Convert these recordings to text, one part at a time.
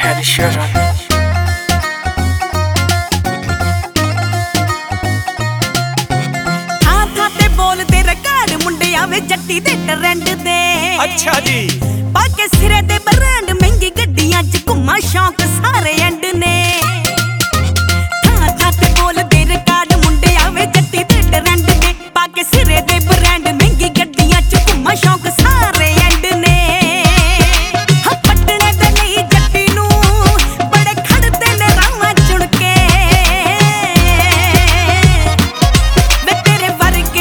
Ed Sheeran. बोलते record मुंडे आवे जट्टी दे ट्रेंड दे। अच्छा जी पाके सिरे दे ब्रांड महंगी गड्डियां च घुमा शौक सारे एंड ने। था ते बोलते रिकॉर्ड मुंडे आवे जट्टी दे ट्रेंड दे। पाके सिरे दे ब्रांड महंगी गड्डियां च घुमा शौक सारे एंड ने। पटने दे नहीं जट्टी नू बड़े खड़ते ने रावां चुन के। वे तेरे वर्गे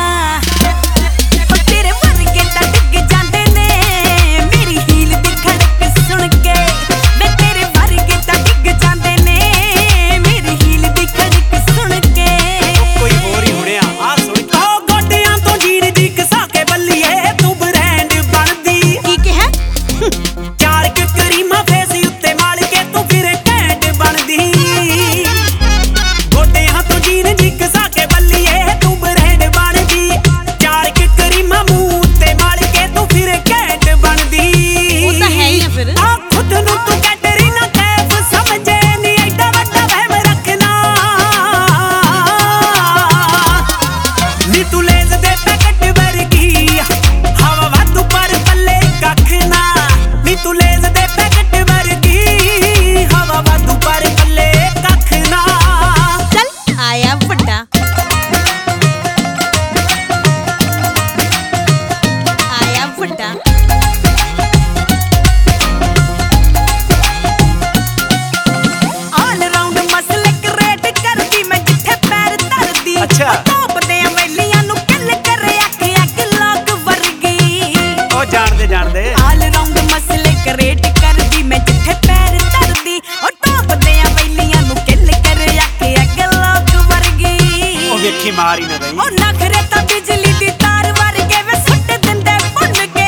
मारी ना गई और नखरे ता बिजली दी तार वर्गे वे सुट दिंदे भुन के।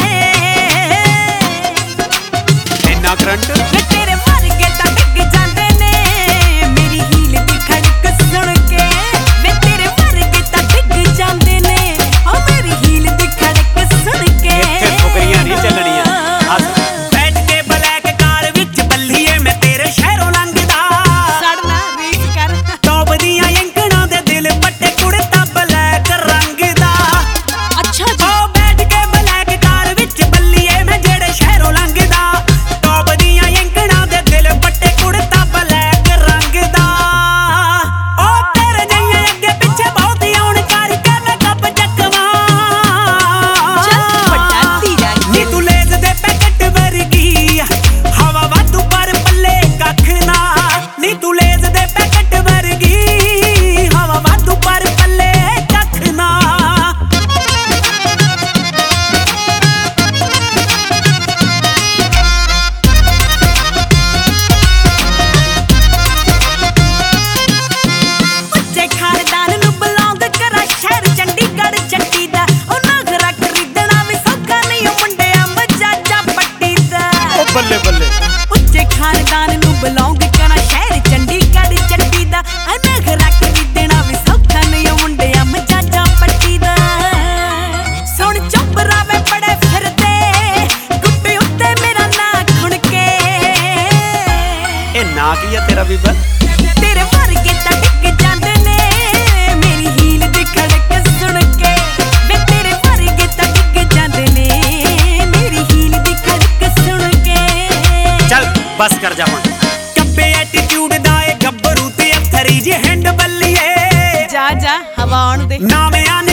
इन्ना करंट वे तेरे वर्गे ता डिग जांदे ने मेरी हील दी खड़क सुन के। वे तेरे वर्गे ता डिग जांदे ने ओ मेरी हील दी खड़क सुन के। इत्थे फुकरियां नहीं चलणियां। बैठ के ब्लैक कार विच बल्लीए मैं तेरे शहरों लंघदा। सड़ना रीस कर टॉप दियां इंकणा दे दिल पट्टे कुड़ता ब्लैक रंग दा। अच्छा जी ओ बैठ के ब्लैक कार विच बल्लीए मैं जेड़े शहरों लंघदा। टॉप दियां इंकणा दे दिल पट्टे कुड़ता ब्लैक रंग दा। ओ तेरे जइए अगे पिछे बहुत आउण करके मैं कप चकवा। चल पट्टा धीरा नी तू लेज दे पैकेट वर्गी हवा वाधू पर पल्ले कख ना। नी तू लेज दे पैकेट वर्गी हवा वाधू पर पल्ले कख ना। ਉੱਚੇ ਖਾਨਦਾਨ ਨੂੰ ਬਿਲੋਂਗ ਕਰਾਂ ਸ਼ਹਿਰ ਚੰਡੀਗੜ੍ਹ ਚੱਟੀ ਦਾ। ਉਹ ਨਖਰਾ ਖਰੀਦਣਾ ਵੀ ਸੌਖਾ ਨਹੀਂ ਉਹ ਮੁੰਡਿਆਂ ਮਜਾਜਾ ਪੱਟੀ ਦਾ। ओ बल्ले बल्ले ਉੱਚੇ ਖਾਨਦਾਨ ਨੂੰ ਬਿਲੋਂਗ ਕਰਾਂ ਸ਼ਹਿਰ ਚੰਡੀਗੜ੍ਹ ਚੱਟੀ ਦਾ। ਆ ਨਖਰਾ ਖਰੀਦਣਾ ਵੀ ਸੌਖਾ ਨਹੀਂ ਉਹ ਮੁੰਡਿਆਂ ਮਜਾਜਾ ਪੱਟੀ ਦਾ। ਸੁਣ ਚੁੱਪ ਰਾਵੇ ਬੜੇ ਫਿਰਦੇ ਗੁੱਟੇ ਉੱਤੇ ਮੇਰਾ ਨਾਂ ਖੁਣ ਕੇ। ए ना की है तेरा बीबा ਤੇਰੇ ਵਰਗੇ ਤਾਂ ਡਿੱਗ ਜਾਂਦੇ ਨੇ ਮੇਰੀ ਹੀਲ ਦੀ ਖੜਕ ਸੁਣ ਕੇ। ਵੇ ਤੇਰੇ ਵਰਗੇ ਤਾਂ ਡਿੱਗ ਜਾਂਦੇ ਨੇ ਮੇਰੀ ਹੀਲ ਦੀ ਖੜਕ ਸੁਣ ਕੇ। चल बस कर जा हुण। ਕੱਬੇ ਐਟੀਟਿਊਡ ਦਾ ਏ ਗੱਭਰੂ ਤੇ ਅਥਰੀ ਜੀ ਹੈਂਡ ਬੱਲੀਏ। ਜਾ ਜਾ ਹਵਾ ਆਉਣ ਦੇ ਨਾਮਿਆਂ